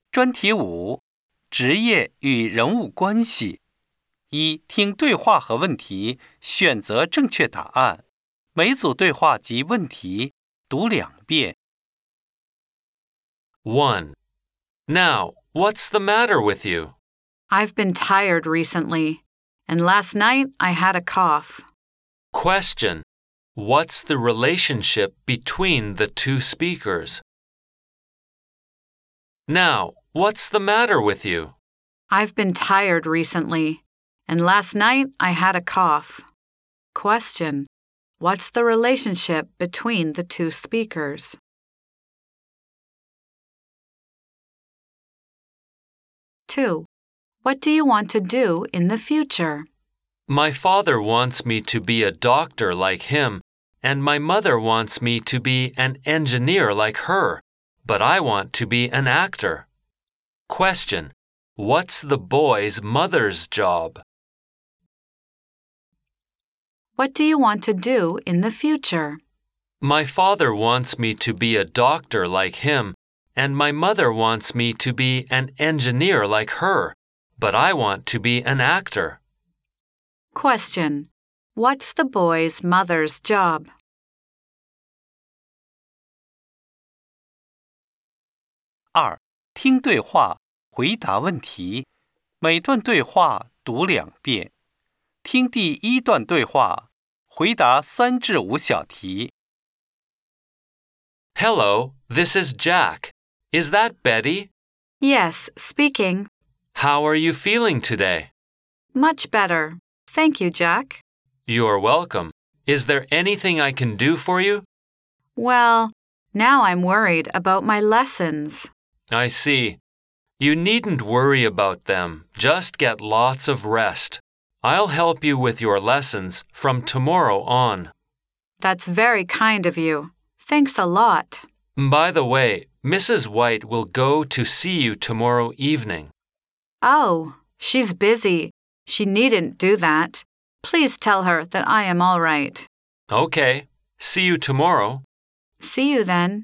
专题5：职业与人物关系。1、听对话和问题，选择正确答案。每组对话及问题读2遍。 1. Now, what's the matter with you? I've been tired recently, and last night I had a cough. Question. What's the relationship between the two speakers? Now, what's the matter with you? I've been tired recently, and last night I had a cough. Question. What's the relationship between the two speakers? 2. What do you want to do in the future? My father wants me to be a doctor like him, and my mother wants me to be an engineer like her, but I want to be an actor. Question. What's the boy's mother's job? What do you want to do in the future? My father wants me to be a doctor like him, and my mother wants me to be an engineer like her, but I want to be an actor. Question. What's the boy's mother's job? 2、听对话，回答问题。每段对话读2遍。听第1段对话，回答3至5小题。 Hello, this is Jack. Is that Betty? Yes, speaking. How are you feeling today? Much better. Thank you, Jack. You're welcome. Is there anything I can do for you? Well, now I'm worried about my lessons. I see. You needn't worry about them. Just get lots of rest. I'll help you with your lessons from tomorrow on. That's very kind of you. Thanks a lot. By the way, Mrs. White will go to see you tomorrow evening. Oh, she's busy. She needn't do that. Please tell her that I am all right. Okay. See you tomorrow. See you then.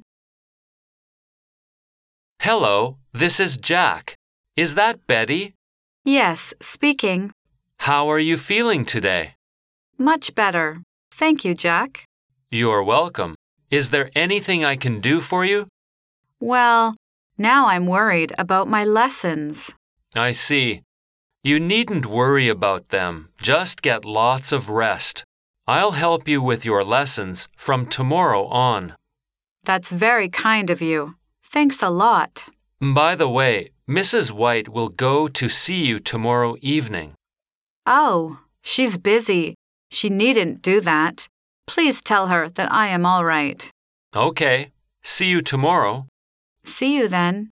Hello, this is Jack. Is that Betty? Yes, speaking. How are you feeling today? Much better. Thank you, Jack. You're welcome. Is there anything I can do for you? Well, now I'm worried about my lessons. I see. You needn't worry about them. Just get lots of rest. I'll help you with your lessons from tomorrow on. That's very kind of you. Thanks a lot. By the way, Mrs. White will go to see you tomorrow evening. Oh, she's busy. She needn't do that. Please tell her that I am all right. Okay. See you tomorrow. See you then.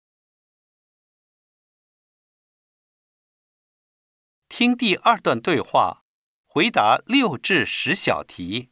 听第2段对话，回答6至10小题。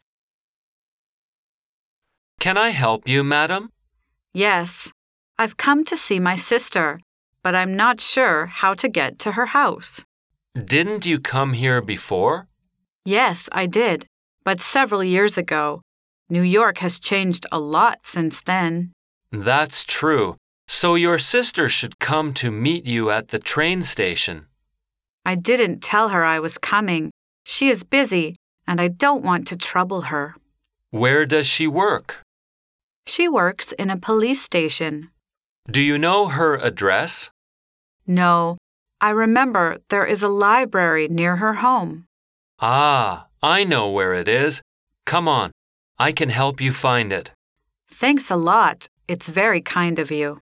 Can I help you, madam? Yes, I've come to see my sister, but I'm not sure how to get to her house. Didn't you come here before? Yes, I did, but several years ago. New York has changed a lot since then. That's true. So your sister should come to meet you at the train station. I didn't tell her I was coming. She is busy, and I don't want to trouble her. Where does she work? She works in a police station. Do you know her address? No, I remember there is a library near her home. Ah, I know where it is. Come on, I can help you find it. Thanks a lot. It's very kind of you.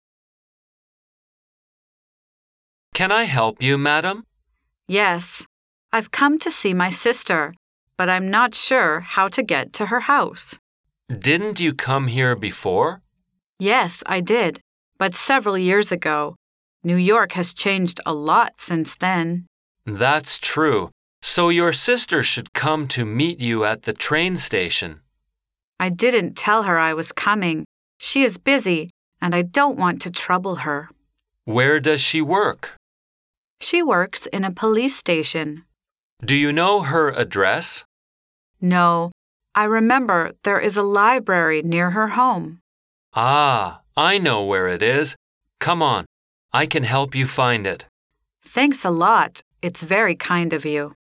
Can I help you, madam? Yes, I've come to see my sister, but I'm not sure how to get to her house. Didn't you come here before? Yes, I did, but several years ago. New York has changed a lot since then. That's true. So your sister should come to meet you at the train station. I didn't tell her I was coming. She is busy, and I don't want to trouble her. Where does she work? She works in a police station. Do you know her address? No, I remember there is a library near her home. Ah, I know where it is. Come on, I can help you find it. Thanks a lot. It's very kind of you.